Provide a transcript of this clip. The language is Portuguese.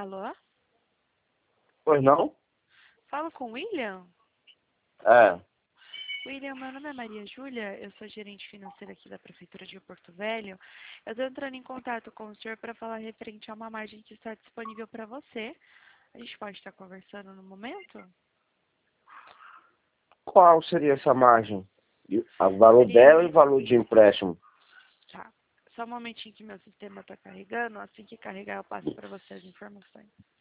Alô? Pois não? Falo com o William? É. William, meu nome é Maria Júlia, eu sou gerente financeira aqui da Prefeitura de Porto Velho. Eu estou entrando em contato com o senhor para falar referente a uma margem que está disponível para você. A gente pode estar conversando no momento? Qual seria essa margem? O valor dela e o valor de empréstimo. Tá. Só um momentinho que meu sistema está carregando. Assim que carregar, eu passo para você as informações.